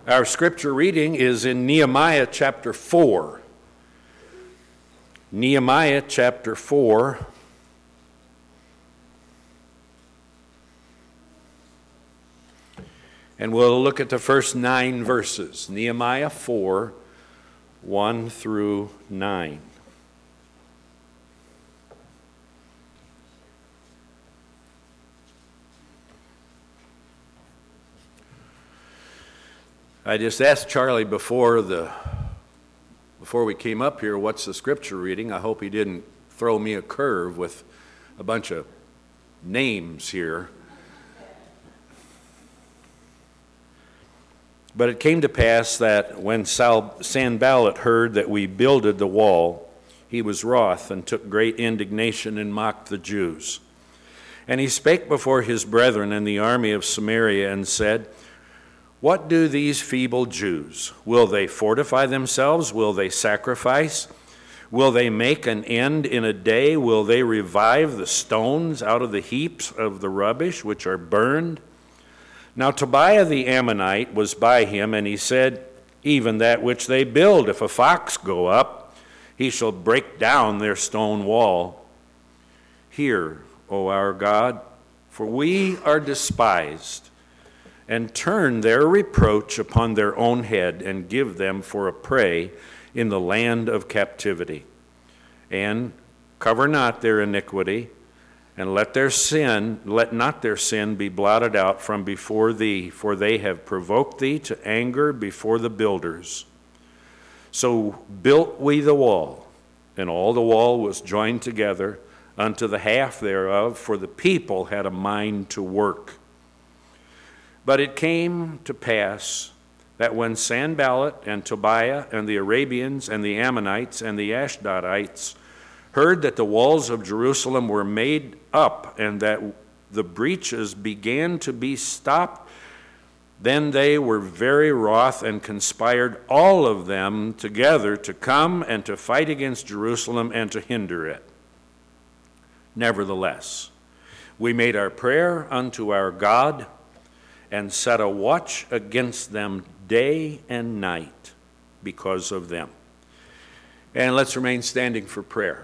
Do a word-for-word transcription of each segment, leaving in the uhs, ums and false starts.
Our scripture reading is in Nehemiah chapter four. Nehemiah chapter four. And we'll look at the first nine verses. Nehemiah four, one through nine. I just asked Charlie before the before we came up here, what's the scripture reading? I hope he didn't throw me a curve with a bunch of names here. But it came to pass that when Sanballat heard that we builded the wall, he was wroth and took great indignation and mocked the Jews. And he spake before his brethren in the army of Samaria and said, What do these feeble Jews? Will they fortify themselves? Will they sacrifice? Will they make an end in a day? Will they revive the stones out of the heaps of the rubbish which are burned? Now Tobiah the Ammonite was by him, and he said, Even that which they build, if a fox go up, he shall break down their stone wall. Hear, O our God, for we are despised, and turn their reproach upon their own head, and give them for a prey in the land of captivity. And cover not their iniquity, and let their sin, let not their sin be blotted out from before thee, for they have provoked thee to anger before the builders. So built we the wall, and all the wall was joined together unto the half thereof, for the people had a mind to work. But it came to pass that when Sanballat and Tobiah and the Arabians and the Ammonites and the Ashdodites heard that the walls of Jerusalem were made up and that the breaches began to be stopped, then they were very wroth and conspired all of them together to come and to fight against Jerusalem and to hinder it. Nevertheless, we made our prayer unto our God and set a watch against them day and night because of them. And let's remain standing for prayer.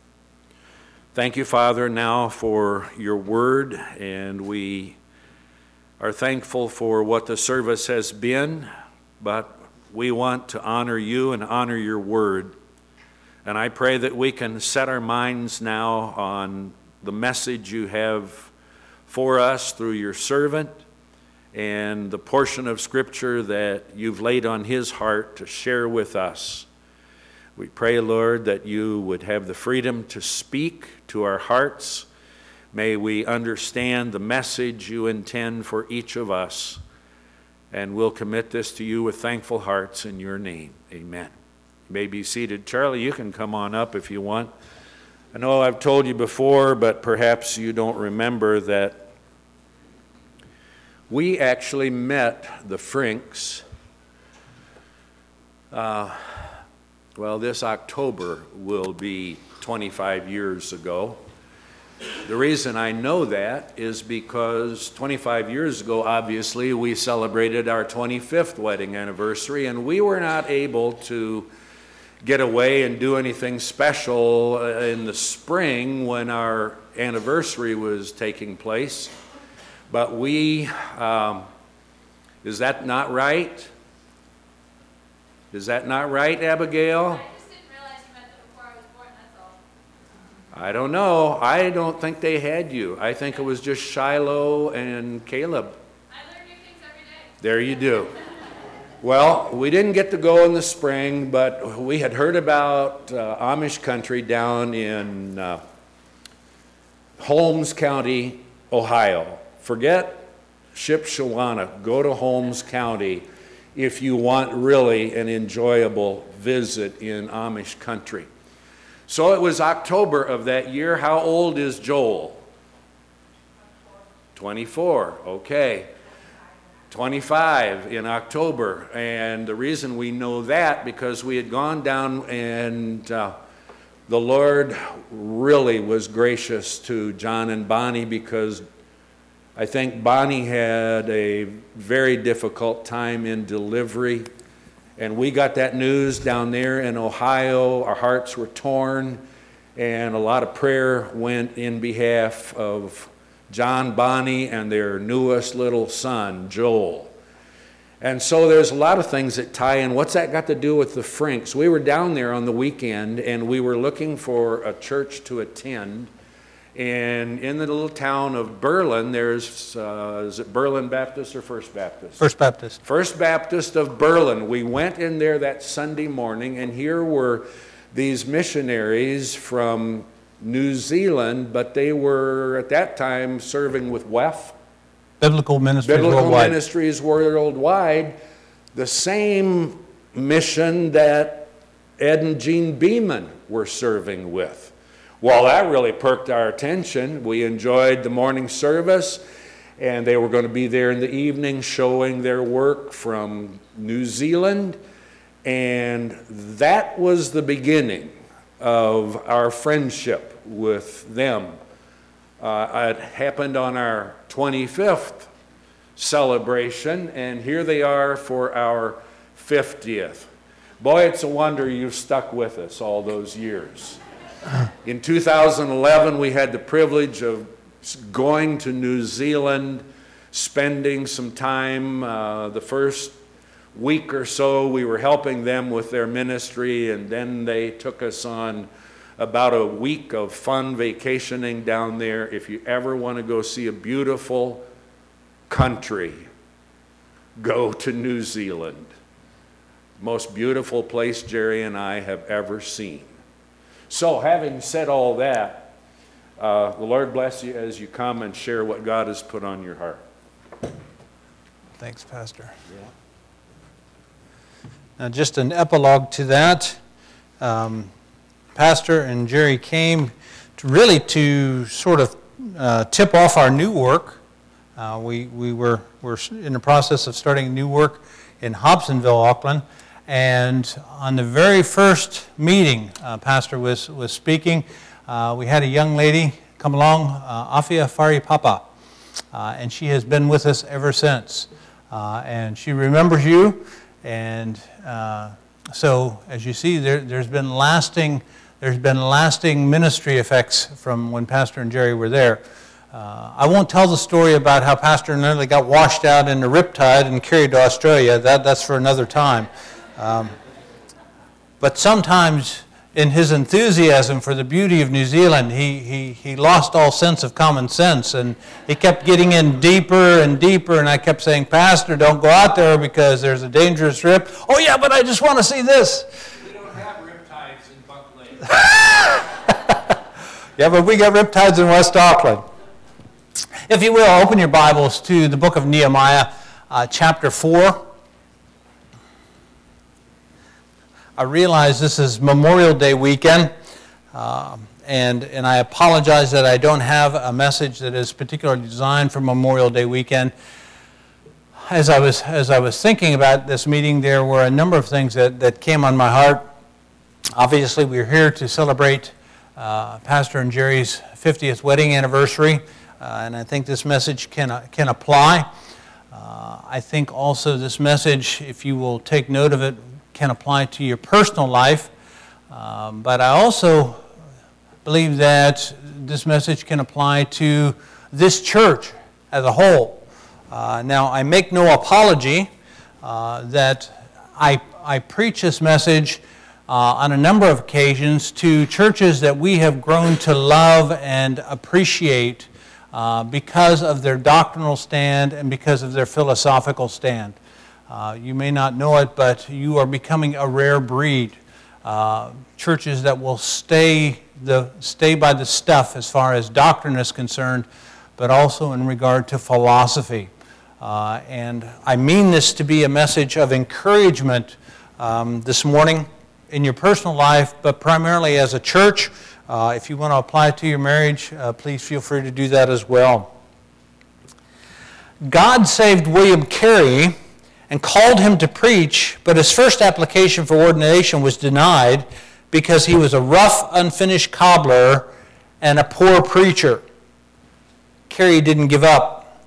Thank you, Father, now for your word, and we are thankful for what the service has been, but we want to honor you and honor your word. And I pray that we can set our minds now on the message you have for us through your servant and the portion of Scripture that you've laid on his heart to share with us. We pray, Lord, that you would have the freedom to speak to our hearts. May we understand the message you intend for each of us. And we'll commit this to you with thankful hearts in your name. Amen. You may be seated. Charlie, you can come on up if you want. I know I've told you before, but perhaps you don't remember that we actually met the Franks uh, Well, this October will be twenty-five years ago. The reason I know that is because twenty-five years ago, obviously, we celebrated our twenty-fifth wedding anniversary, and we were not able to get away and do anything special in the spring when our anniversary was taking place. But we, um, is that not right? Is that not right, Abigail? I just didn't realize you met them before I was born, that's all. I don't know. I don't think they had you. I think it was just Shiloh and Caleb. I learn new things every day. There you do. Well, we didn't get to go in the spring, but we had heard about uh, Amish country down in uh, Holmes County, Ohio. Forget Shipshewana. Go to Holmes County if you want really an enjoyable visit in Amish country. So it was October of that year. How old is Joel? twenty-four, okay. twenty-five in October. And the reason we know that, because we had gone down and uh, the Lord really was gracious to John and Bonnie, because I think Bonnie had a very difficult time in delivery, and we got that news down there in Ohio. Our hearts were torn, and a lot of prayer went in behalf of John, Bonnie, and their newest little son, Joel. And so there's a lot of things that tie in. What's that got to do with the Franks? We were down there on the weekend, and we were looking for a church to attend. And in the little town of Berlin, there's, uh, is it Berlin Baptist or First Baptist? First Baptist. First Baptist of Berlin. We went in there that Sunday morning, and here were these missionaries from New Zealand, but they were at that time serving with W E F. Biblical Ministries Biblical Worldwide. Ministries Worldwide, the same mission that Ed and Jean Beeman were serving with. Well, that really perked our attention. We enjoyed the morning service, and they were going to be there in the evening showing their work from New Zealand, and that was the beginning of our friendship with them. Uh, it happened on our twenty-fifth celebration, and here they are for our fiftieth. Boy, it's a wonder you've stuck with us all those years. In two thousand eleven, we had the privilege of going to New Zealand, spending some time. Uh, the first week or so, we were helping them with their ministry, and then they took us on about a week of fun vacationing down there. If you ever want to go see a beautiful country, go to New Zealand. Most beautiful place Jerry and I have ever seen. So having said all that, uh, the Lord bless you as you come and share what God has put on your heart. Thanks, Pastor. Yeah. Now, just an epilogue to that. Um, Pastor and Jerry came to really to sort of uh, tip off our new work. Uh, we we were were in the process of starting new work in Hobsonville, Auckland, and on the very first meeting, uh, Pastor was was speaking. Uh, we had a young lady come along, uh, Afia Fari Papa, uh, and she has been with us ever since. Uh, and she remembers you, and uh, so as you see, there, there's been lasting. There's been lasting ministry effects from when Pastor and Jerry were there. Uh, I won't tell the story about how Pastor nearly got washed out in the riptide and carried to Australia. That, that's for another time. Um, but sometimes in his enthusiasm for the beauty of New Zealand, he, he, he lost all sense of common sense, and he kept getting in deeper and deeper, and I kept saying, Pastor, don't go out there because there's a dangerous rip. Oh yeah, but I just want to see this. Yeah, but we got riptides in West Auckland. If you will, open your Bibles to the book of Nehemiah, uh, chapter four. I realize this is Memorial Day weekend, uh, and, and I apologize that I don't have a message that is particularly designed for Memorial Day weekend. As I was as I was thinking about this meeting, there were a number of things that, that came on my heart. Obviously, we're here to celebrate uh, Pastor and Jerry's fiftieth wedding anniversary, uh, and I think this message can uh, can apply. Uh, I think also this message, if you will take note of it, can apply to your personal life. Um, but I also believe that this message can apply to this church as a whole. Uh, now, I make no apology uh, that I I preach this message Uh, on a number of occasions to churches that we have grown to love and appreciate uh, because of their doctrinal stand and because of their philosophical stand. Uh, you may not know it, but you are becoming a rare breed. Uh, churches that will stay the stay by the stuff as far as doctrine is concerned, but also in regard to philosophy. Uh, and I mean this to be a message of encouragement um, this morning in your personal life, but primarily as a church. Uh, if you want to apply it to your marriage, uh, please feel free to do that as well. God saved William Carey and called him to preach, but his first application for ordination was denied because he was a rough, unfinished cobbler and a poor preacher. Carey didn't give up.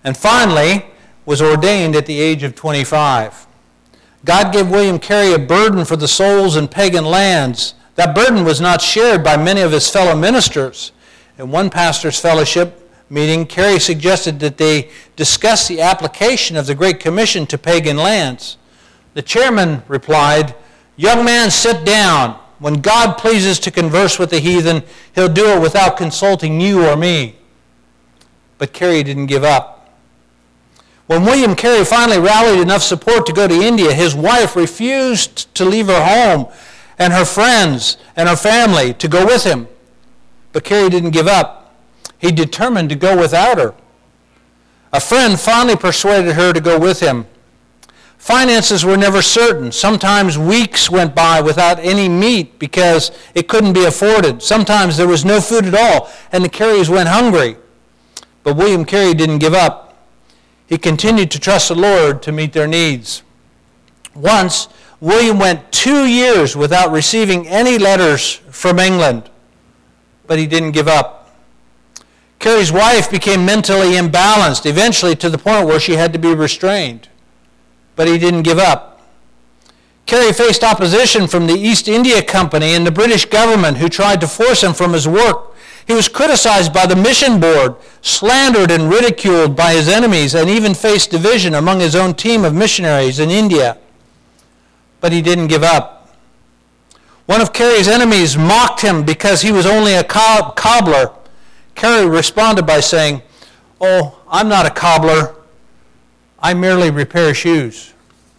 and finally was ordained at the age of twenty-five. God gave William Carey a burden for the souls in pagan lands. That burden was not shared by many of his fellow ministers. In one pastor's fellowship meeting, Carey suggested that they discuss the application of the Great Commission to pagan lands. The chairman replied, "Young man, sit down. When God pleases to converse with the heathen, he'll do it without consulting you or me." But Carey didn't give up. When William Carey finally rallied enough support to go to India, his wife refused to leave her home and her friends and her family to go with him. But Carey didn't give up. He determined to go without her. A friend finally persuaded her to go with him. Finances were never certain. Sometimes weeks went by without any meat because it couldn't be afforded. Sometimes there was no food at all, and the Careys went hungry. But William Carey didn't give up. He continued to trust the Lord to meet their needs. Once, William went two years without receiving any letters from England, but he didn't give up. Carey's wife became mentally imbalanced, eventually to the point where she had to be restrained, but he didn't give up. Carey faced opposition from the East India Company and the British government, who tried to force him from his work. He was criticized by the mission board, slandered and ridiculed by his enemies, and even faced division among his own team of missionaries in India. But he didn't give up. One of Carey's enemies mocked him because he was only a cob- cobbler. Carey responded by saying, "Oh, I'm not a cobbler. I merely repair shoes."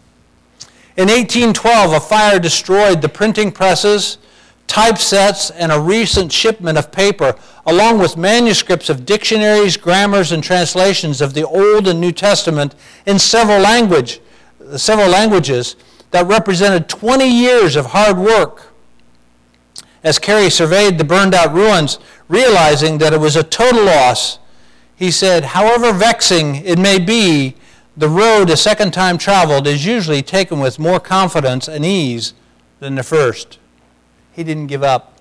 In eighteen twelve, a fire destroyed the printing presses, typesets, and a recent shipment of paper, along with manuscripts of dictionaries, grammars, and translations of the Old and New Testament in several language, several languages that represented twenty years of hard work. As Carey surveyed the burned-out ruins, realizing that it was a total loss, he said, "However vexing it may be, the road a second time traveled is usually taken with more confidence and ease than the first." He didn't give up.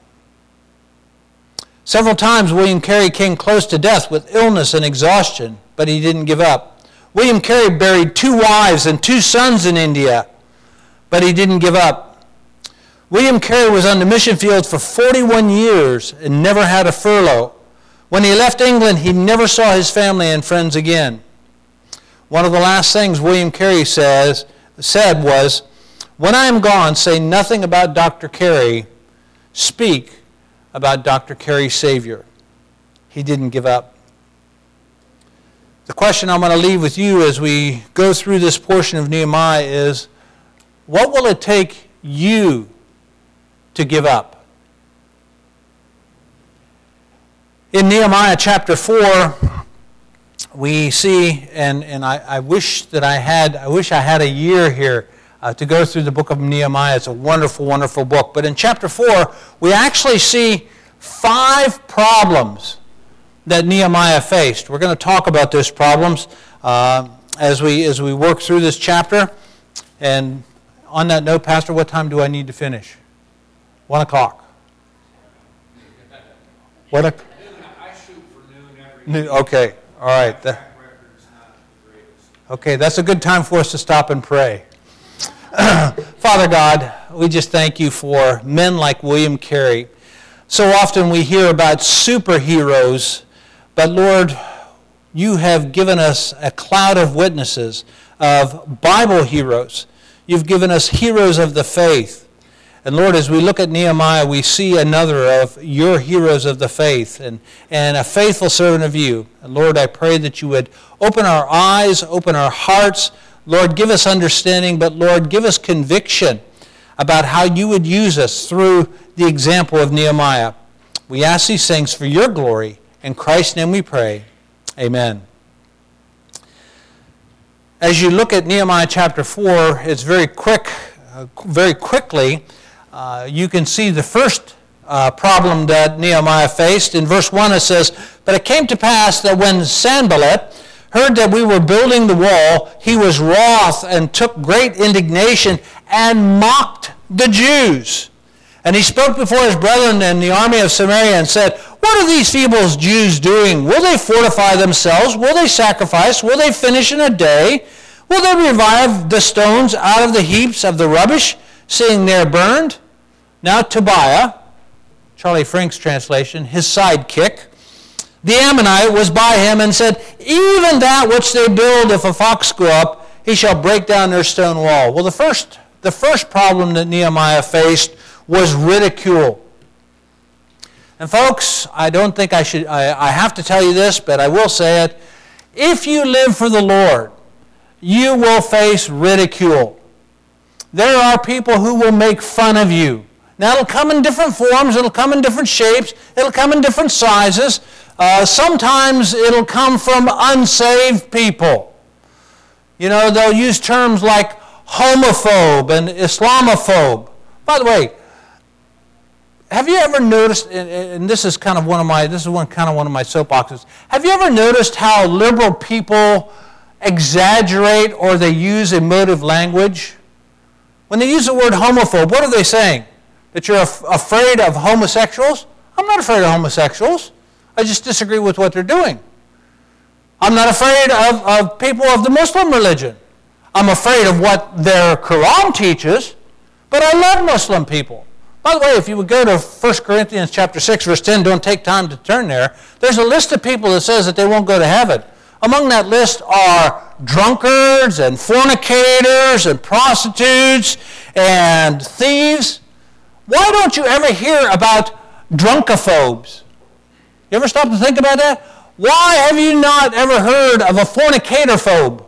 Several times William Carey came close to death with illness and exhaustion, but he didn't give up. William Carey buried two wives and two sons in India, but he didn't give up. William Carey was on the mission field for forty-one years and never had a furlough. When he left England, he never saw his family and friends again. One of the last things William Carey says, said was, "When I am gone, say nothing about Doctor Carey. Speak about Doctor Carey's Savior." He didn't give up. The question I'm going to leave with you as we go through this portion of Nehemiah is, what will it take you to give up? In Nehemiah chapter four, we see, and, and I, I wish that I had, I wish I had a year here Uh, to go through the book of Nehemiah. It's a wonderful, wonderful book. But in chapter four, we actually see five problems that Nehemiah faced. We're going to talk about those problems uh, as we as we work through this chapter. And on that note, Pastor, what time do I need to finish? One o'clock. What? A, I shoot for noon every noon, okay, all right. That, okay, that's a good time for us to stop and pray. Father God, we just thank you for men like William Carey. So often we hear about superheroes, but Lord, you have given us a cloud of witnesses, of Bible heroes. You've given us heroes of the faith. And Lord, as we look at Nehemiah, we see another of your heroes of the faith and, and a faithful servant of you. And Lord, I pray that you would open our eyes, open our hearts. Lord, give us understanding, but Lord, give us conviction about how you would use us through the example of Nehemiah. We ask these things for your glory. In Christ's name we pray. Amen. As you look at Nehemiah chapter four, it's very quick, uh, very quickly, uh, you can see the first uh, problem that Nehemiah faced. In verse one it says, "But it came to pass that when Sanballat heard that we were building the wall, he was wroth and took great indignation and mocked the Jews. And he spoke before his brethren in the army of Samaria and said, what are these feeble Jews doing? Will they fortify themselves? Will they sacrifice? Will they finish in a day? Will they revive the stones out of the heaps of the rubbish, seeing they are burned? Now Tobiah, Charlie Frank's translation, his sidekick, the Ammonite, was by him and said, even that which they build, if a fox go up, he shall break down their stone wall. Well, the first, the first problem that Nehemiah faced was ridicule. And folks, I don't think I should, I, I have to tell you this, but I will say it. If you live for the Lord, you will face ridicule. There are people who will make fun of you. Now, it'll come in different forms, it'll come in different shapes, it'll come in different sizes. Uh, sometimes it'll come from unsaved people. You know, they'll use terms like homophobe and Islamophobe. By the way, have you ever noticed, and this is kind of one of my, this is one kind of one of my soapboxes, have you ever noticed how liberal people exaggerate or they use emotive language? When they use the word homophobe, what are they saying? That you're af- afraid of homosexuals? I'm not afraid of homosexuals. I just disagree with what they're doing. I'm not afraid of, of people of the Muslim religion. I'm afraid of what their Quran teaches, but I love Muslim people. By the way, if you would go to First Corinthians chapter six, verse ten, don't take time to turn there, there's a list of people that says that they won't go to heaven. Among that list are drunkards and fornicators and prostitutes and thieves. Why don't you ever hear about drunkophobes? You ever stop to think about that? Why have you not ever heard of a fornicator phobe?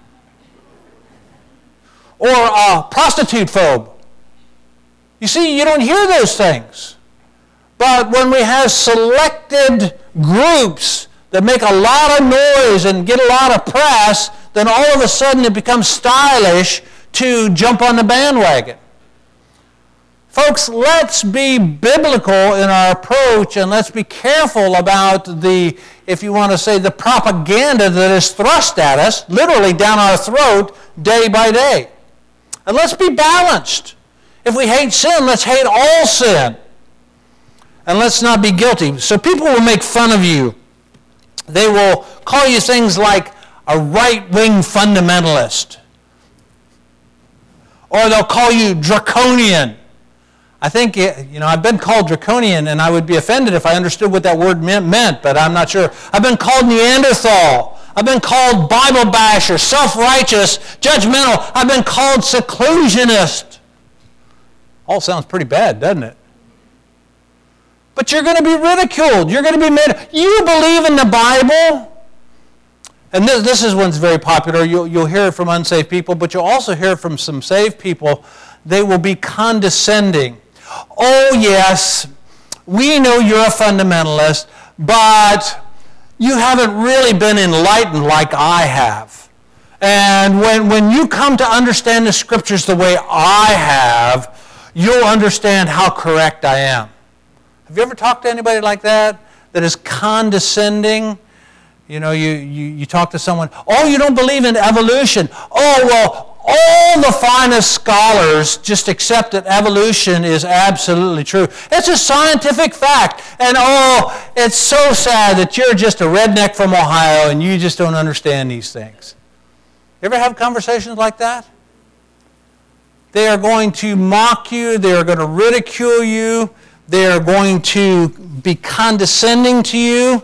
Or a prostitute phobe? You see, you don't hear those things. But when we have selected groups that make a lot of noise and get a lot of press, then all of a sudden it becomes stylish to jump on the bandwagon. Folks, let's be biblical in our approach, and let's be careful about the, if you want to say, the propaganda that is thrust at us, literally down our throat, day by day. And let's be balanced. If we hate sin, let's hate all sin. And let's not be guilty. So people will make fun of you. They will call you things like a right-wing fundamentalist. Or they'll call you draconian. I think, you know, I've been called draconian, and I would be offended if I understood what that word meant, but I'm not sure. I've been called Neanderthal. I've been called Bible basher, self-righteous, judgmental. I've been called seclusionist. All sounds pretty bad, doesn't it? But you're going to be ridiculed. You're going to be made. You believe in the Bible? And this, this is one's very popular. You'll, you'll hear it from unsaved people, but you'll also hear it from some saved people. They will be condescending. Oh, yes, we know you're a fundamentalist, but you haven't really been enlightened like I have. And when, when you come to understand the Scriptures the way I have, you'll understand how correct I am. Have you ever talked to anybody like that, that is condescending? You know, you, you, you talk to someone, oh, you don't believe in evolution. Oh, well, all the finest scholars just accept that evolution is absolutely true. It's a scientific fact. And oh, it's so sad that you're just a redneck from Ohio and you just don't understand these things. You ever have conversations like that? They are going to mock you. They are going to ridicule you. They are going to be condescending to you.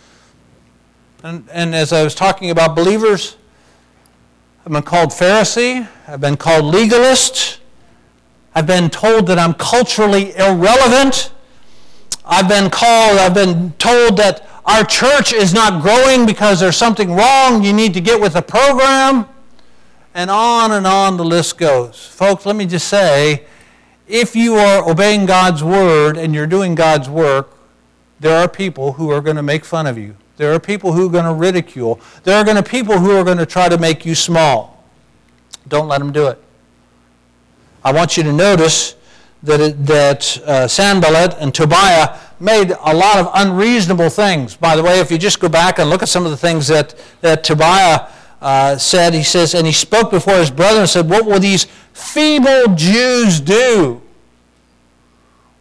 And, and as I was talking about believers, I've been called Pharisee. I've been called legalist. I've been told that I'm culturally irrelevant. I've been called, I've been told that our church is not growing because there's something wrong. You need to get with the program. And on and on the list goes. Folks, let me just say, if you are obeying God's word and you're doing God's work, there are people who are going to make fun of you. There are people who are going to ridicule. There are going to people who are going to try to make you small. Don't let them do it. I want you to notice that, it, that uh, Sanballat and Tobiah made a lot of unreasonable things. By the way, if you just go back and look at some of the things that, that Tobiah uh, said, he says, and he spoke before his brethren and said, what will these feeble Jews do?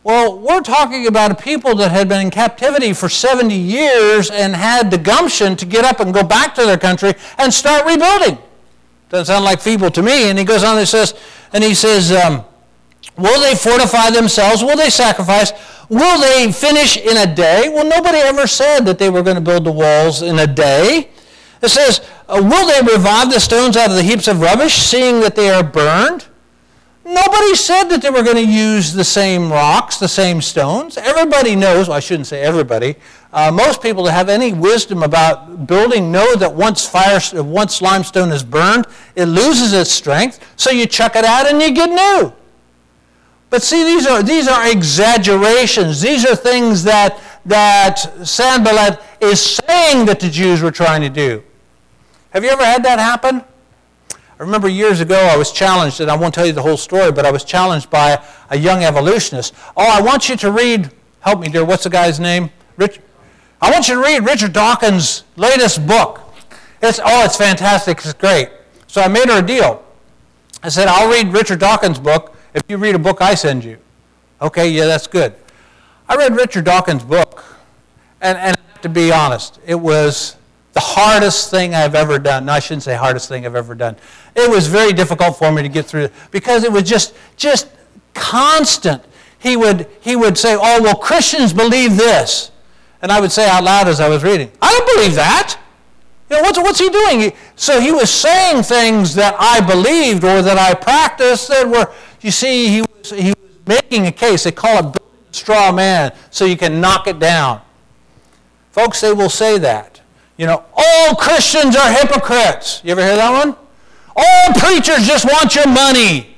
Well, we're talking about a people that had been in captivity for seventy years and had the gumption to get up and go back to their country and start rebuilding. Doesn't sound like feeble to me. And he goes on and says, and he says, um, will they fortify themselves? Will they sacrifice? Will they finish in a day? Well, nobody ever said that they were going to build the walls in a day. It says, uh, will they revive the stones out of the heaps of rubbish, seeing that they are burned? Nobody said that they were going to use the same rocks, the same stones. Everybody knows, well, I shouldn't say everybody, uh, most people that have any wisdom about building know that once fire, once limestone is burned, it loses its strength, so you chuck it out and you get new. But see, these are these are exaggerations. These are things that, that Sanballat is saying that the Jews were trying to do. Have you ever had that happen? I remember years ago I was challenged, and I won't tell you the whole story, but I was challenged by a young evolutionist. Oh, I want you to read, help me dear, what's the guy's name? Rich. I want you to read Richard Dawkins' latest book. It's, oh, it's fantastic, it's great. So I made her a deal. I said, I'll read Richard Dawkins' book if you read a book I send you. Okay, yeah, that's good. I read Richard Dawkins' book, and, and to be honest, it was the hardest thing I've ever done. No, I shouldn't say hardest thing I've ever done. It was very difficult for me to get through because it was just, just constant. He would, he would say, oh, well, Christians believe this. And I would say out loud as I was reading, I don't believe that. You know, what's, what's he doing? He, so he was saying things that I believed or that I practiced that were, you see, he was, he was making a case. They call it building a straw man so you can knock it down. Folks, they will say that. You know, all Christians are hypocrites. You ever hear that one? All preachers just want your money.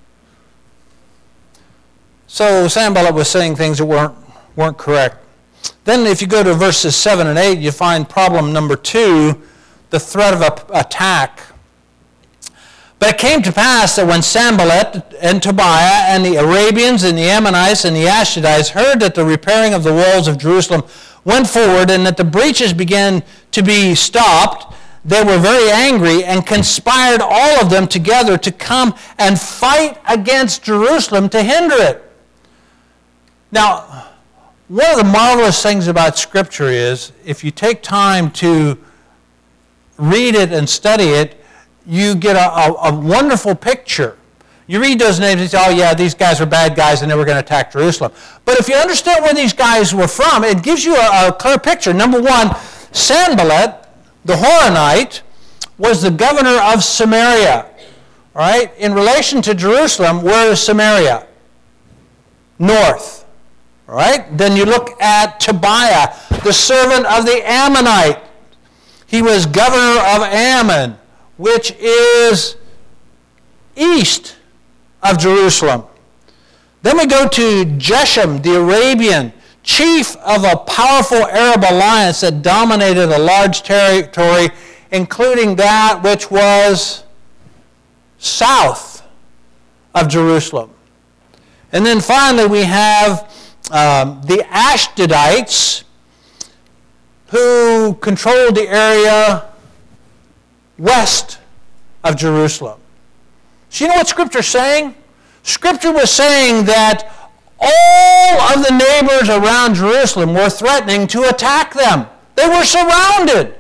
So Sanballat was saying things that weren't, weren't correct. Then if you go to verses seven and eight, you find problem number two, the threat of a, attack. But it came to pass that when Sanballat and Tobiah and the Arabians and the Ammonites and the Ashdodites heard that the repairing of the walls of Jerusalem went forward and that the breaches began to be stopped, they were very angry and conspired all of them together to come and fight against Jerusalem to hinder it. Now, one of the marvelous things about Scripture is if you take time to read it and study it, you get a, a, a wonderful picture. You read those names and say, oh yeah, these guys were bad guys and they were going to attack Jerusalem. But if you understand where these guys were from, it gives you a, a clear picture. Number one, Sanballat, the Horonite, was the governor of Samaria. All right? In relation to Jerusalem, where is Samaria? North. All right? Then you look at Tobiah, the servant of the Ammonite. He was governor of Ammon, which is east of Jerusalem. Then we go to Geshem, the Arabian, chief of a powerful Arab alliance that dominated a large territory, including that which was south of Jerusalem. And then finally we have um, the Ashdodites, who controlled the area west of Jerusalem. So you know what Scripture's saying? Scripture was saying that all of the neighbors around Jerusalem were threatening to attack them. They were surrounded.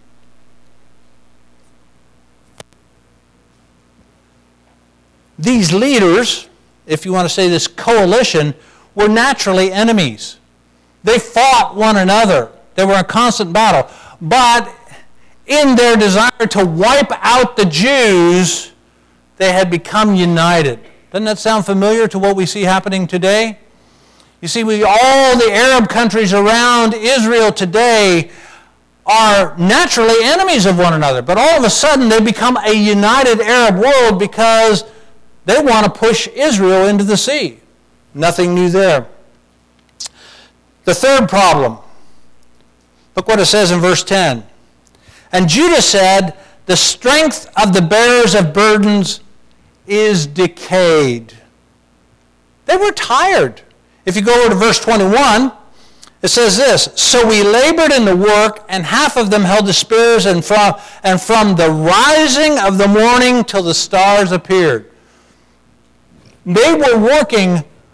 These leaders, if you want to say this coalition, were naturally enemies. They fought one another. They were in constant battle. But in their desire to wipe out the Jews, they had become united. Doesn't that sound familiar to what we see happening today? You see, we all the Arab countries around Israel today are naturally enemies of one another. But all of a sudden, they become a united Arab world because they want to push Israel into the sea. Nothing new there. The third problem. Look what it says in verse ten. And Judah said, the strength of the bearers of burdens is decayed. They were tired. If you go over to verse twenty-one, it says this, so we labored in the work, and half of them held the spears, and from, and from the rising of the morning till the stars appeared. They were working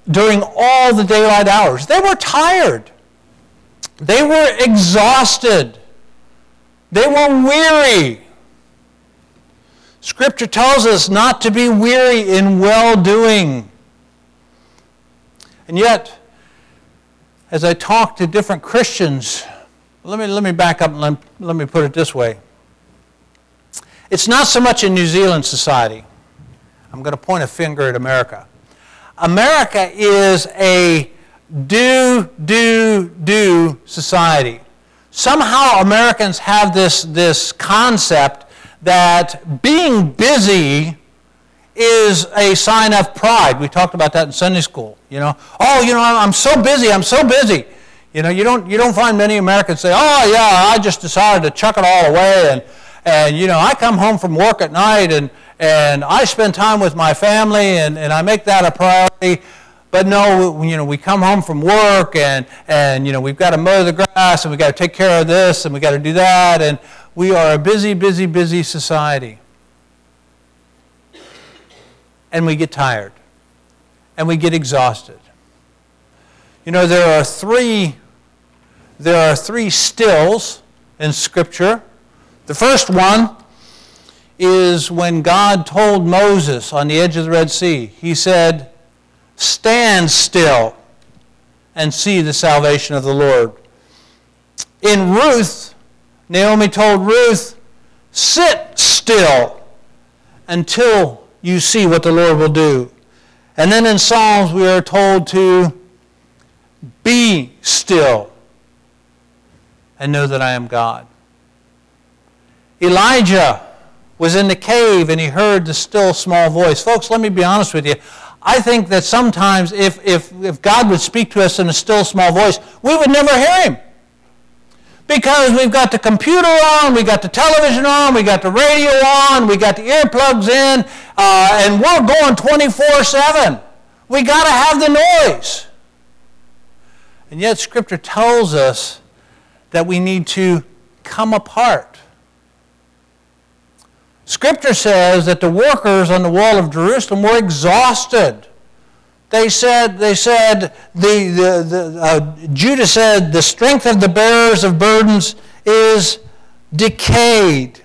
during all the daylight hours. They were tired. They were exhausted. They were weary. Scripture tells us not to be weary in well-doing. And yet, as I talk to different Christians, let me, let me back up and let, let me put it this way. It's not so much in New Zealand society. I'm going to point a finger at America. America is a do, do, do society. Somehow Americans have this, this concept that being busy is a sign of pride. We talked about that in Sunday school. You know, oh, you know, I'm so busy, I'm so busy. You know, you don't, you don't find many Americans say, oh, yeah, I just decided to chuck it all away, and, and you know, I come home from work at night, and, and I spend time with my family, and, and I make that a priority. But no, you know, we come home from work, and, and you know, we've got to mow the grass, and we've got to take care of this, and we've got to do that, and we are a busy, busy, busy society. And we get tired, and we get exhausted. You know, there are three, there are three stills in Scripture. The first one is when God told Moses on the edge of the Red Sea, he said, stand still and see the salvation of the Lord. In Ruth, Naomi told Ruth, sit still until you see what the Lord will do. And then in Psalms we are told to be still and know that I am God. Elijah was in the cave and he heard the still small voice. Folks, let me be honest with you. I think that sometimes if, if, if God would speak to us in a still small voice, we would never hear him. Because we've got the computer on, we got the television on, we got the radio on, we got the earplugs in, uh, and we're going twenty-four seven. We got to have the noise. And yet Scripture tells us that we need to come apart. Scripture says that the workers on the wall of Jerusalem were exhausted. They said, they said, the, the, the uh, Judah said, the strength of the bearers of burdens is decayed.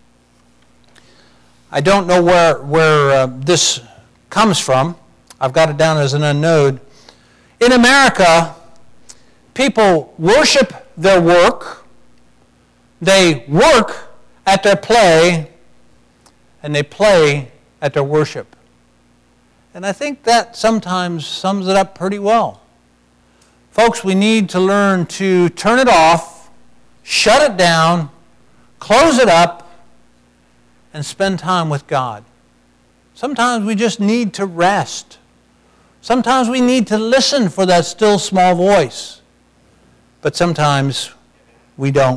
I don't know where, where uh, this comes from. I've got it down as an unknown. In America, people worship their work, they work at their play, and they play at their worship. And I think that sometimes sums it up pretty well. Folks, we need to learn to turn it off, shut it down, close it up, and spend time with God. Sometimes we just need to rest. Sometimes we need to listen for that still small voice. But sometimes we don't.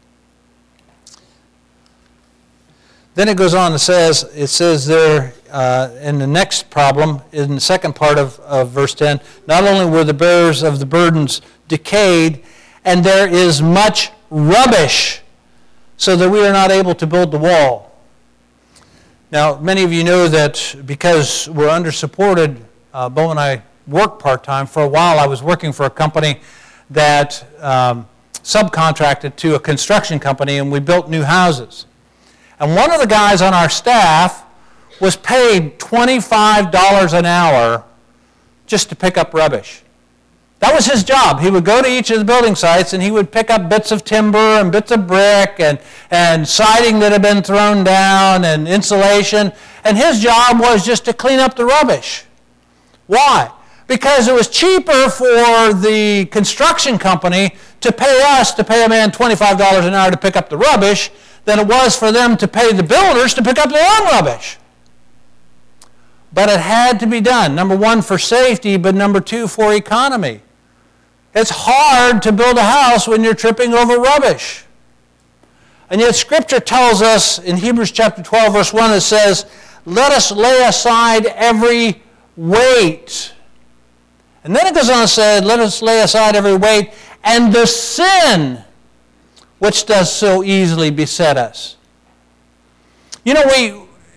Then it goes on and says, it says there uh, in the next problem, in the second part of, of verse ten, not only were the bearers of the burdens decayed, and there is much rubbish, so that we are not able to build the wall. Now, many of you know that because we're under-supported, uh, Bo and I work part-time. For a while, I was working for a company that um, subcontracted to a construction company, and we built new houses. And one of the guys on our staff was paid twenty-five dollars an hour just to pick up rubbish. That was his job. He would go to each of the building sites and he would pick up bits of timber and bits of brick and, and siding that had been thrown down and insulation. And his job was just to clean up the rubbish. Why? Because it was cheaper for the construction company to pay us to pay a man twenty-five dollars an hour to pick up the rubbish than it was for them to pay the builders to pick up their own rubbish. But it had to be done. Number one, for safety, but number two, for economy. It's hard to build a house when you're tripping over rubbish. And yet Scripture tells us in Hebrews chapter twelve, verse one, it says, let us lay aside every weight. And then it goes on and says, let us lay aside every weight and the sin which does so easily beset us. You know, we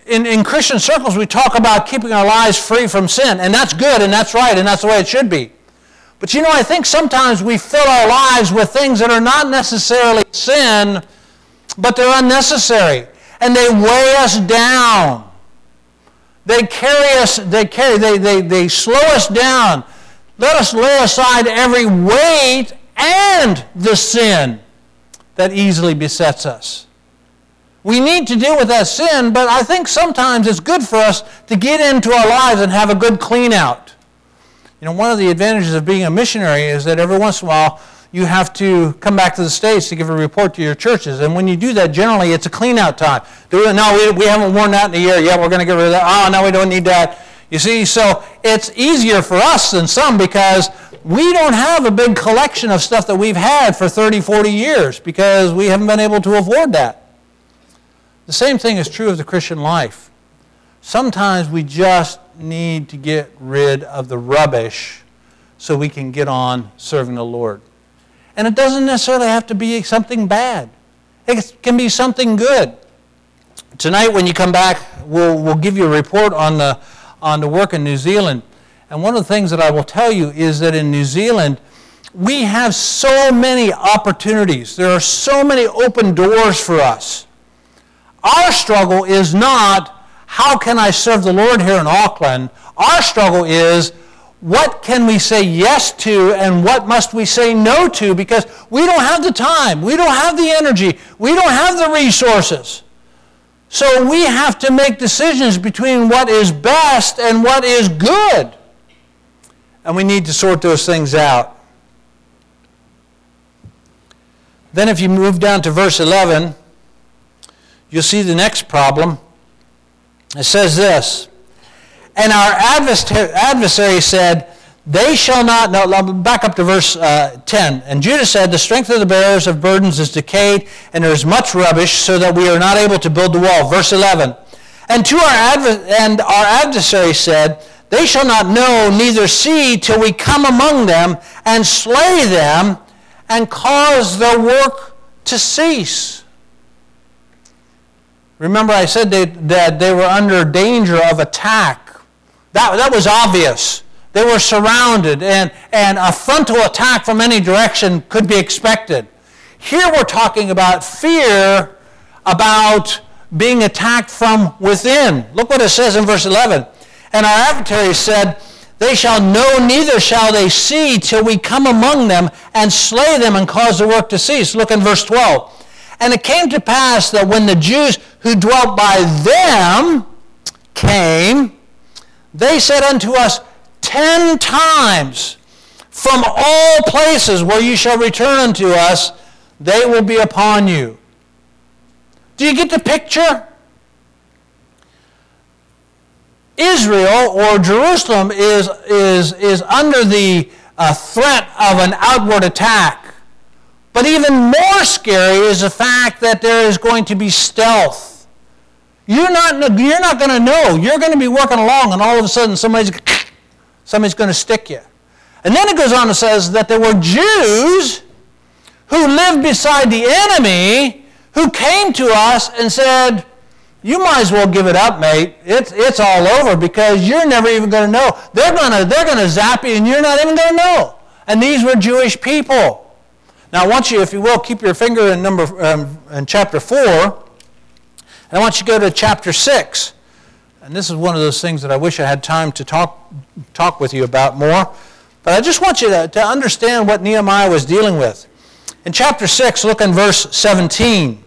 in, in Christian circles, we talk about keeping our lives free from sin, and that's good, and that's right, and that's the way it should be. But you know, I think sometimes we fill our lives with things that are not necessarily sin, but they're unnecessary, and they weigh us down. They carry us, they carry, they, they, they slow us down. Let us lay aside every weight and the sin that easily besets us. We need to deal with that sin, but I think sometimes it's good for us to get into our lives and have a good clean out. You know, one of the advantages of being a missionary is that every once in a while you have to come back to the States to give a report to your churches. And when you do that, generally it's a clean out time. No, we, we haven't worn that in a year. Yeah, we're going to get rid of that. Oh, no, we don't need that. You see, so it's easier for us than some because we don't have a big collection of stuff that we've had for thirty, forty years because we haven't been able to afford that. The same thing is true of the Christian life. Sometimes we just need to get rid of the rubbish so we can get on serving the Lord. And it doesn't necessarily have to be something bad. It can be something good. Tonight when you come back, we'll, we'll give you a report on the, on the work in New Zealand. And one of the things that I will tell you is that in New Zealand, we have so many opportunities. There are so many open doors for us. Our struggle is not, how can I serve the Lord here in Auckland? Our struggle is, what can we say yes to and what must we say no to? Because we don't have the time, we don't have the energy, we don't have the resources. So we have to make decisions between what is best and what is good. And we need to sort those things out. Then if you move down to verse eleven, you'll see the next problem. It says this, and our adversary said, they shall not, no, back up to verse uh, ten. And Judah said, the strength of the bearers of burdens is decayed, and there is much rubbish, so that we are not able to build the wall. Verse eleven. And to our adver- and our adversary said, they shall not know, neither see, till we come among them and slay them and cause their work to cease. Remember I said they, that they were under danger of attack. That, that was obvious. They were surrounded, and, and a frontal attack from any direction could be expected. Here we're talking about fear, about being attacked from within. Look what it says in verse eleven. And our adversary said, they shall know, neither shall they see, till we come among them and slay them and cause the work to cease. Look in verse twelve. And it came to pass that when the Jews who dwelt by them came, they said unto us, ten times, from all places where you shall return unto us, they will be upon you. Do you get the picture? Israel, or Jerusalem, is, is, is under the uh, threat of an outward attack. But even more scary is the fact that there is going to be stealth. You're not, you're not going to know. You're going to be working along, and all of a sudden somebody's, somebody's going to stick you. And then it goes on and says that there were Jews who lived beside the enemy who came to us and said, you might as well give it up, mate. It's, it's all over because you're never even going to know. They're going to, they're going to zap you and you're not even going to know. And these were Jewish people. Now I want you, if you will, keep your finger in number um, in chapter four. And I want you to go to chapter six. And this is one of those things that I wish I had time to talk, talk with you about more. But I just want you to, to understand what Nehemiah was dealing with. In chapter six, look in verse seventeen.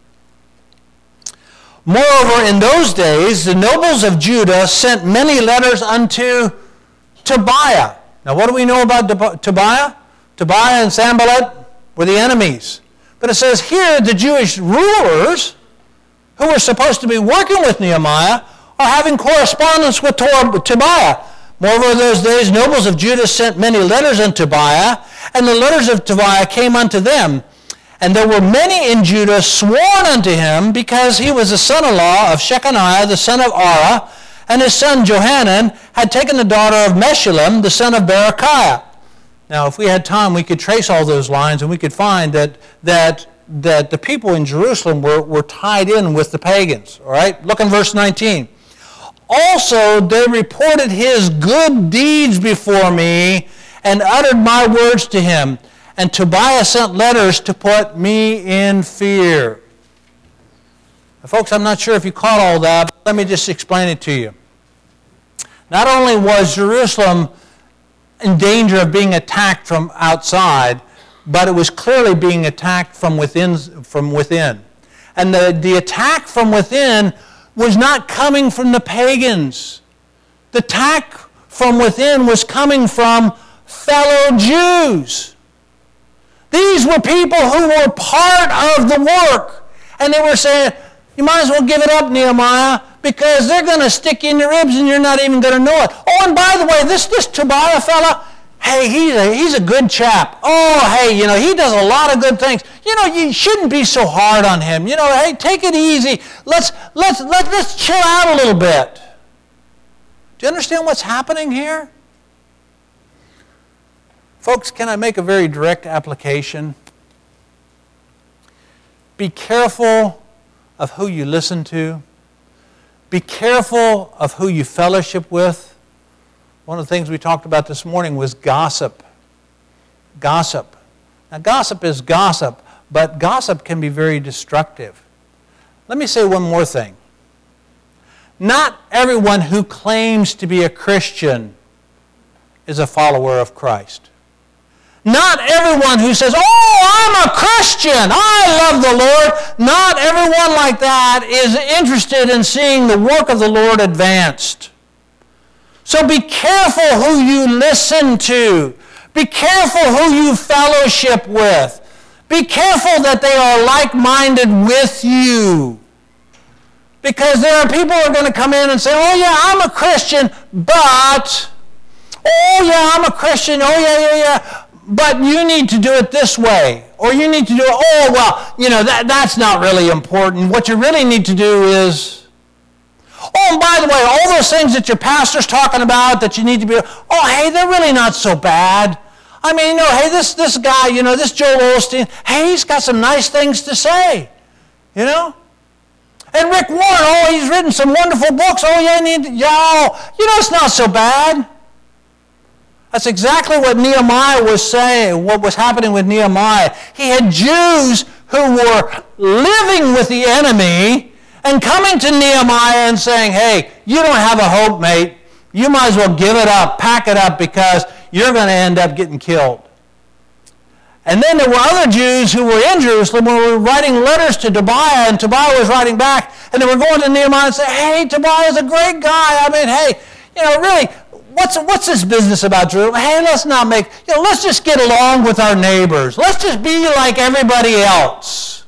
Moreover, in those days, the nobles of Judah sent many letters unto Tobiah. Now, what do we know about Tobiah? Tobiah and Sanballat were the enemies. But it says here, the Jewish rulers, who were supposed to be working with Nehemiah, are having correspondence with Tobiah. Moreover, in those days, nobles of Judah sent many letters unto Tobiah, and the letters of Tobiah came unto them. And there were many in Judah sworn unto him, because he was the son-in-law of Shechaniah, the son of Ara, and his son Johanan had taken the daughter of Meshullam, the son of Berechiah. Now, if we had time, we could trace all those lines, and we could find that, that that the people in Jerusalem were, were tied in with the pagans. All right? Look in verse nineteen. Also, they reported his good deeds before me and uttered my words to him. And Tobiah sent letters to put me in fear. Now, folks, I'm not sure if you caught all that, but let me just explain it to you. Not only was Jerusalem in danger of being attacked from outside, but it was clearly being attacked from within. From within. And the, the attack from within was not coming from the pagans. The attack from within was coming from fellow Jews. These were people who were part of the work. And they were saying, you might as well give it up, Nehemiah, because they're going to stick you in your ribs and you're not even going to know it. Oh, and by the way, this, this Tobiah fella, hey, he's a, he's a good chap. Oh, hey, you know, he does a lot of good things. You know, you shouldn't be so hard on him. You know, hey, take it easy. Let's, let's, let, let's chill out a little bit. Do you understand what's happening here? Folks, can I make a very direct application? Be careful of who you listen to. Be careful of who you fellowship with. One of the things we talked about this morning was gossip. Gossip. Now, gossip is gossip, but gossip can be very destructive. Let me say one more thing. Not everyone who claims to be a Christian is a follower of Christ. Not everyone who says, oh, I'm a Christian, I love the Lord, not everyone like that is interested in seeing the work of the Lord advanced. So be careful who you listen to. Be careful who you fellowship with. Be careful that they are like-minded with you. Because there are people who are going to come in and say, oh yeah, I'm a Christian, but, oh yeah, I'm a Christian, oh yeah, yeah, yeah, but you need to do it this way. Or you need to do it, oh, well, you know, that, that's not really important. What you really need to do is, oh, and by the way, all those things that your pastor's talking about that you need to be, oh, hey, they're really not so bad. I mean, you know, hey, this, this guy, you know, this Joel Osteen, hey, he's got some nice things to say, you know? And Rick Warren, oh, he's written some wonderful books. Oh, yeah, need, yeah, you know, it's not so bad. That's exactly what Nehemiah was saying, what was happening with Nehemiah. He had Jews who were living with the enemy and coming to Nehemiah and saying, hey, you don't have a hope, mate. You might as well give it up, pack it up, because you're going to end up getting killed. And then there were other Jews who were in Jerusalem who were writing letters to Tobiah, and Tobiah was writing back, and they were going to Nehemiah and saying, hey, Tobiah's a great guy. I mean, hey, you know, really, what's what's this business about Jerusalem? Hey, let's not make, you know, let's just get along with our neighbors. Let's just be like everybody else.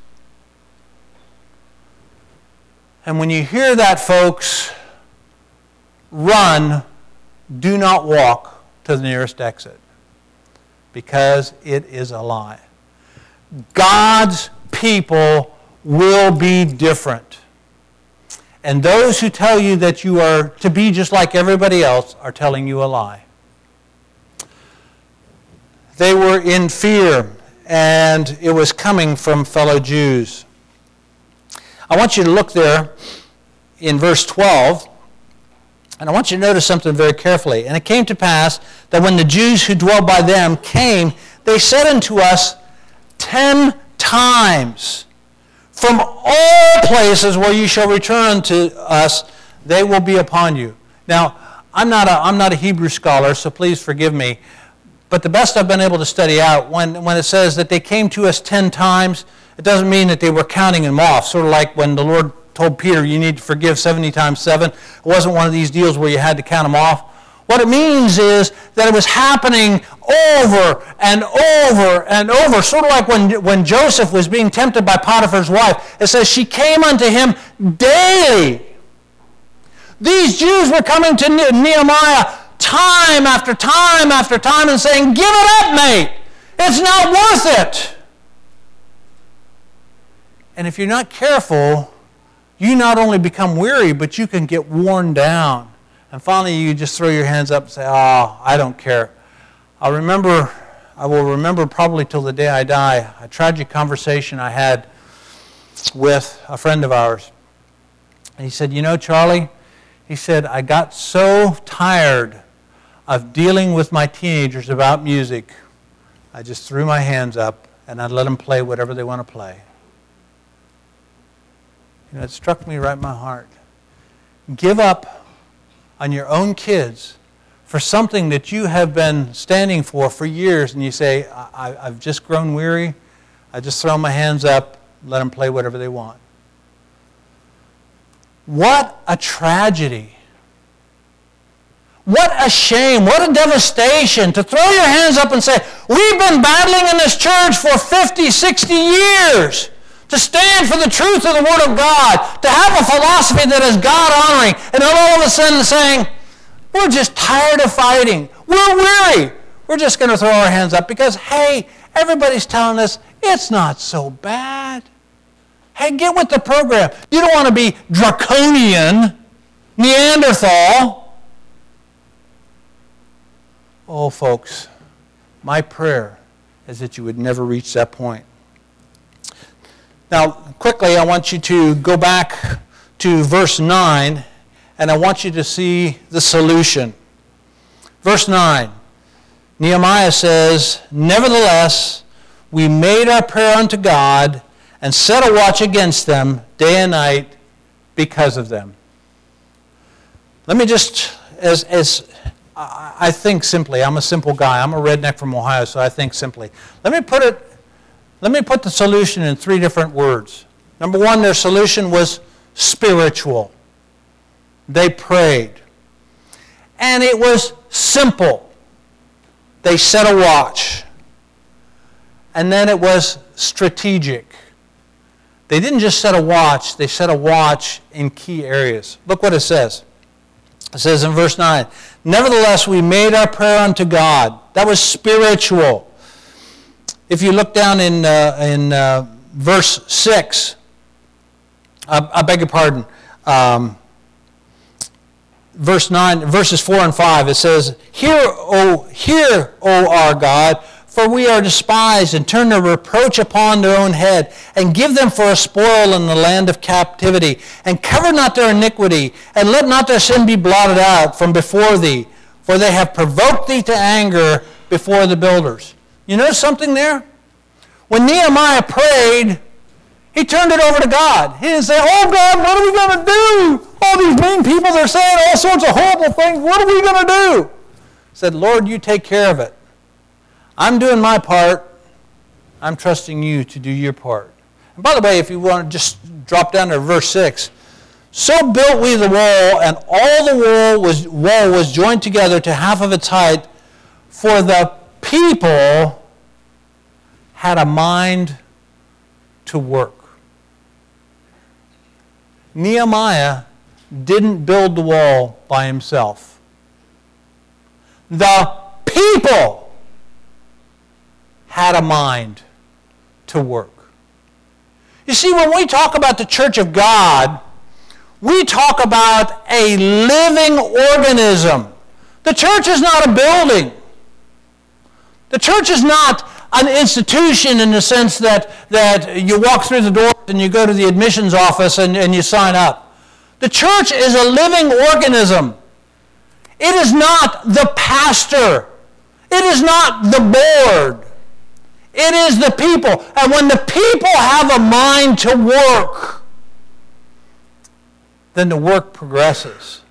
And when you hear that, folks, run, do not walk to the nearest exit, because it is a lie. God's people will be different. And those who tell you that you are to be just like everybody else are telling you a lie. They were in fear, and it was coming from fellow Jews. I want you to look there in verse twelve, and I want you to notice something very carefully. And it came to pass that when the Jews who dwell by them came, they said unto us ten times, from all places where you shall return unto us, they will be upon you. Now, I'm not a, I'm not a Hebrew scholar, so please forgive me. But the best I've been able to study out, when, when it says that they came to us ten times, it doesn't mean that they were counting them off, sort of like when the Lord told Peter, you need to forgive seventy times seven. It wasn't one of these deals where you had to count them off. What it means is that it was happening over and over and over, sort of like when, when Joseph was being tempted by Potiphar's wife. It says she came unto him daily. These Jews were coming to Nehemiah time after time after time and saying, give it up, mate. It's not worth it. And if you're not careful, you not only become weary, but you can get worn down. And finally, you just throw your hands up and say, oh, I don't care. I remember I will remember probably till the day I die a tragic conversation I had with a friend of ours. And he said, you know, Charlie, he said, I got so tired of dealing with my teenagers about music, I just threw my hands up and I'd let them play whatever they want to play. You know, it struck me right in my heart. Give up on your own kids for something that you have been standing for for years, and you say, I, I've just grown weary, I just throw my hands up, let them play whatever they want. What a tragedy. What a shame, what a devastation to throw your hands up and say, we've been battling in this church for fifty, sixty years to stand for the truth of the Word of God, to have a philosophy that is God-honoring, and then all of a sudden saying, we're just tired of fighting. We're weary. We're just going to throw our hands up because, hey, everybody's telling us it's not so bad. Hey, get with the program. You don't want to be draconian, Neanderthal. Oh, folks, my prayer is that you would never reach that point. Now, quickly, I want you to go back to verse nine, and I want you to see the solution. Verse nine, Nehemiah says, nevertheless, we made our prayer unto God and set a watch against them day and night because of them. Let me just, as, as I think simply, I'm a simple guy. I'm a redneck from Ohio, so I think simply. Let me put it, let me put the solution in three different words. Number one, their solution was spiritual. They prayed. And it was simple. They set a watch. And then it was strategic. They didn't just set a watch, they set a watch in key areas. Look what it says. It says in verse nine, nevertheless, we made our prayer unto God. That was spiritual. If you look down in, uh, in uh, verse six, I, I beg your pardon, um, verse nine, verses four and five, it says, Hear, O, hear, O our God, for we are despised, and turn their reproach upon their own head, and give them for a spoil in the land of captivity, and cover not their iniquity, and let not their sin be blotted out from before thee, for they have provoked thee to anger before the builders. You notice something there? When Nehemiah prayed, he turned it over to God. He didn't say, oh God, what are we going to do? All these mean people, they're saying all sorts of horrible things. What are we going to do? He said, Lord, you take care of it. I'm doing my part. I'm trusting you to do your part. And by the way, if you want to just drop down to verse six, so built we the wall, and all the wall was, wall was joined together to half of its height, for the people had a mind to work. Nehemiah didn't build the wall by himself. The people had a mind to work. You see, when we talk about the church of God, we talk about a living organism. The church is not a building. The church is not an institution in the sense that, that you walk through the door and you go to the admissions office and, and you sign up. The church is a living organism. It is not the pastor. It is not the board. It is the people. And when the people have a mind to work, then the work progresses.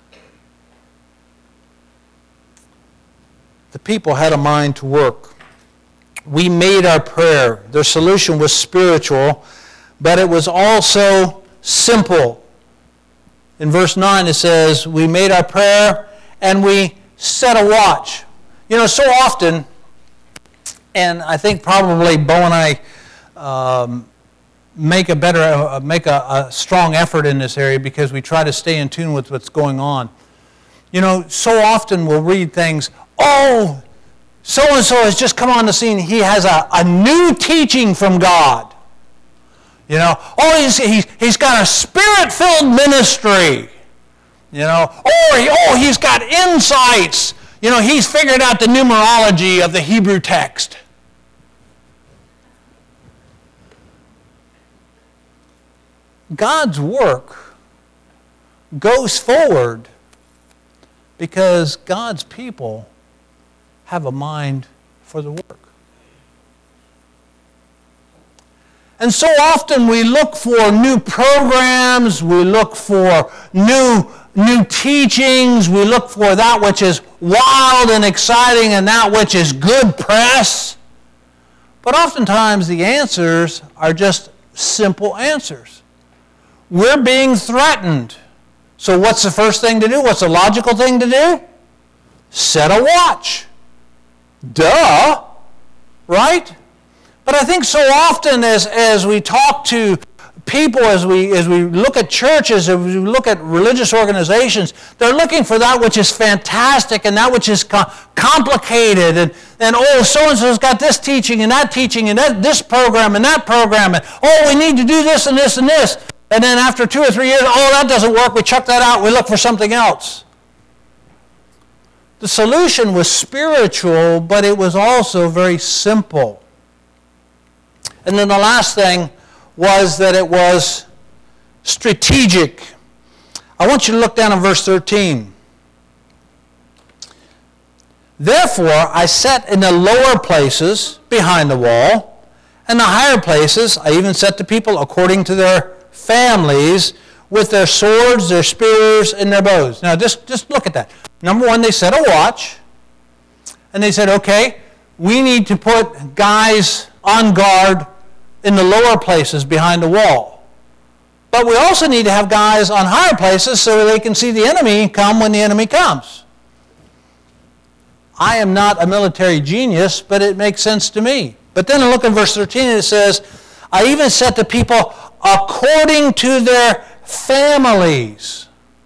The people had a mind to work. We made our prayer. Their solution was spiritual, but it was also simple. In verse nine it says, we made our prayer and we set a watch. You know, so often, and I think probably Bo and I um, make a better, uh, make a, a strong effort in this area because we try to stay in tune with what's going on. You know, so often we'll read things, oh, so-and-so has just come on the scene. He has a, a new teaching from God. You know, oh, he's, he's, he's got a spirit-filled ministry. You know, or he, oh, he's got insights. You know, he's figured out the numerology of the Hebrew text. God's work goes forward because God's people have a mind for the work. And so often we look for new programs, we look for new, new teachings, we look for that which is wild and exciting and that which is good press. But oftentimes the answers are just simple answers. We're being threatened. So what's the first thing to do? What's the logical thing to do? Set a watch. Duh. Right? But I think so often as, as we talk to people, as we, as we look at churches, as we look at religious organizations, they're looking for that which is fantastic and that which is co- complicated. And, and oh, so-and-so's got this teaching and that teaching and that, this program and that program. And oh, we need to do this and this and this. And then after two or three years, oh, that doesn't work. We chuck that out. We look for something else. The solution was spiritual, but it was also very simple. And then the last thing was that it was strategic. I want you to look down in verse thirteen. Therefore, I set in the lower places behind the wall, and the higher places I even set the people according to their families, with their swords, their spears, and their bows. Now, just, just look at that. Number one, they set a watch, and they said, okay, we need to put guys on guard in the lower places behind the wall. But we also need to have guys on higher places so they can see the enemy come when the enemy comes. I am not a military genius, but it makes sense to me. But then look in verse thirteen, it says, I even set the people according to their families.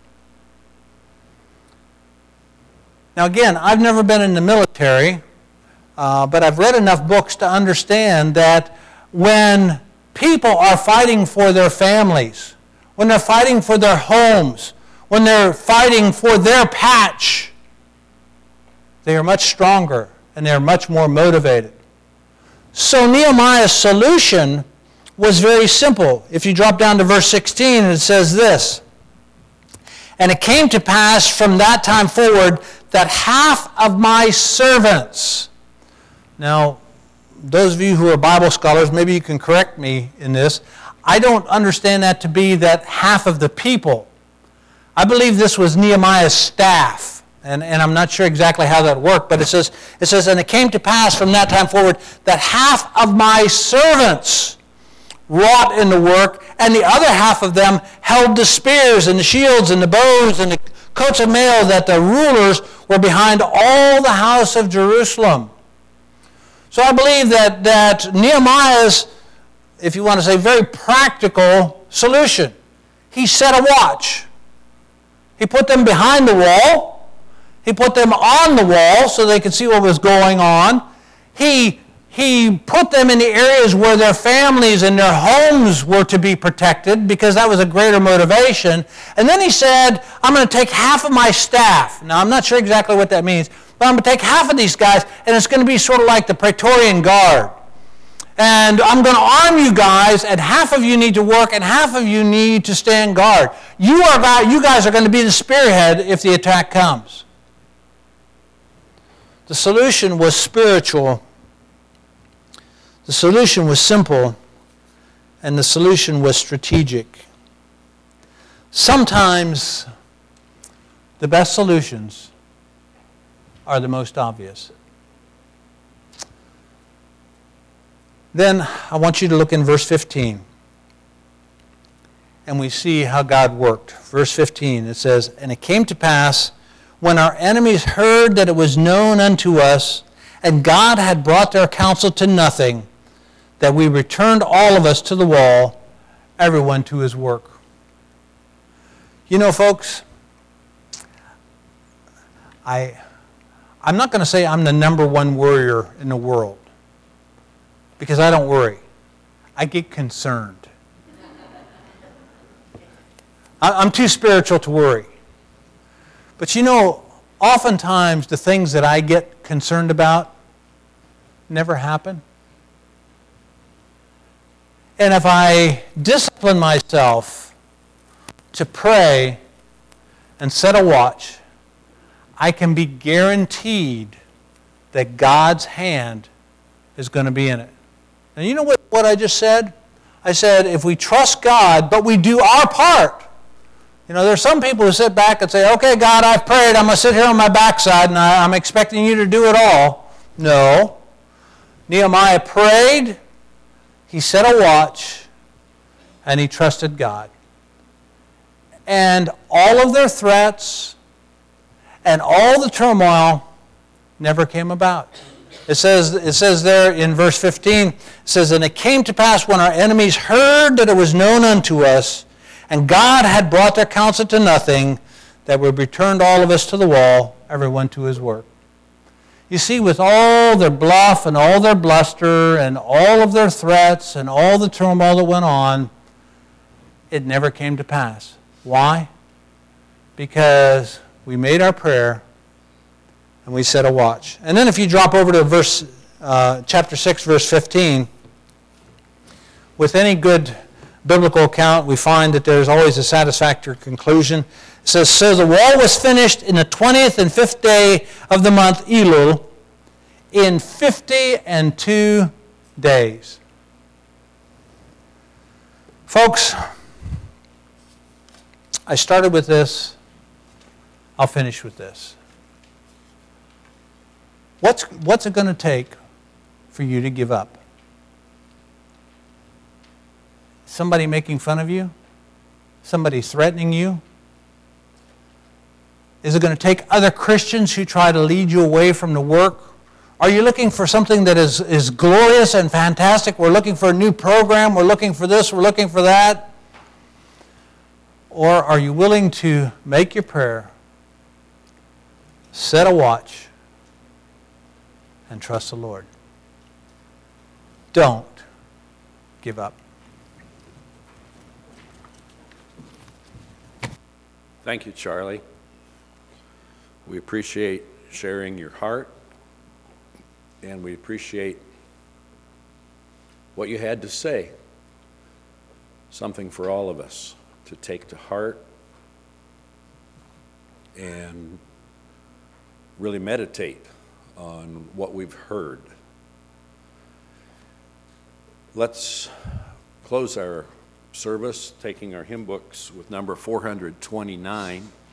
Now again, I've never been in the military, uh, but I've read enough books to understand that when people are fighting for their families, when they're fighting for their homes, when they're fighting for their patch, they are much stronger and they're much more motivated. So Nehemiah's solution was very simple. If you drop down to verse sixteen, it says this, and it came to pass from that time forward that half of my servants. Now, those of you who are Bible scholars, maybe you can correct me in this. I don't understand that to be that half of the people. I believe this was Nehemiah's staff. And, and I'm not sure exactly how that worked, but it says, it says, and it came to pass from that time forward that half of my servants wrought in the work, and the other half of them held the spears and the shields and the bows and the coats of mail, that the rulers were behind all the house of Jerusalem. So I believe that, that Nehemiah's, if you want to say, very practical solution. He set a watch. He put them behind the wall. He put them on the wall so they could see what was going on. He, he put them in the areas where their families and their homes were to be protected, because that was a greater motivation. And then he said, I'm going to take half of my staff. Now, I'm not sure exactly what that means, but I'm going to take half of these guys, and it's going to be sort of like the Praetorian Guard. And I'm going to arm you guys, and half of you need to work, and half of you need to stand guard. You are, you guys are going to be the spearhead if the attack comes. The solution was spiritual. The solution was simple, and the solution was strategic. Sometimes the best solutions are the most obvious. Then I want you to look in verse fifteen, and we see how God worked. Verse fifteen, it says, and it came to pass, when our enemies heard that it was known unto us, and God had brought their counsel to nothing, that we returned all of us to the wall, everyone to his work. You know, folks, I, I'm not going to say I'm the number one worrier in the world, because I don't worry. I get concerned. I'm too spiritual to worry. But you know, oftentimes the things that I get concerned about never happen. And if I discipline myself to pray and set a watch, I can be guaranteed that God's hand is going to be in it. And you know what, what I just said? I said, if we trust God, but we do our part. You know, there's some people who sit back and say, okay, God, I've prayed. I'm going to sit here on my backside, and I, I'm expecting you to do it all. No. Nehemiah prayed, he set a watch, and he trusted God. And all of their threats and all the turmoil never came about. It says, it says there in verse fifteen, it says, and it came to pass when our enemies heard that it was known unto us, and God had brought their counsel to nothing, that we returned all of us to the wall, everyone to his work. You see, with all their bluff and all their bluster and all of their threats and all the turmoil that went on, it never came to pass. Why? Because we made our prayer and we set a watch. And then if you drop over to verse, uh, chapter six, verse fifteen, with any good biblical account, we find that there's always a satisfactory conclusion. It says, so the wall was finished in the twentieth and fifth day of the month Elul, in fifty and two days. Folks, I started with this. I'll finish with this. What's, what's it going to take for you to give up? Somebody making fun of you? Somebody threatening you? Is it going to take other Christians who try to lead you away from the work? Are you looking for something that is, is glorious and fantastic? We're looking for a new program. We're looking for this. We're looking for that. Or are you willing to make your prayer, set a watch, and trust the Lord? Don't give up. Thank you, Charlie. We appreciate sharing your heart, and we appreciate what you had to say. Something for all of us to take to heart and really meditate on what we've heard. Let's close our service taking our hymn books with number four hundred twenty-nine.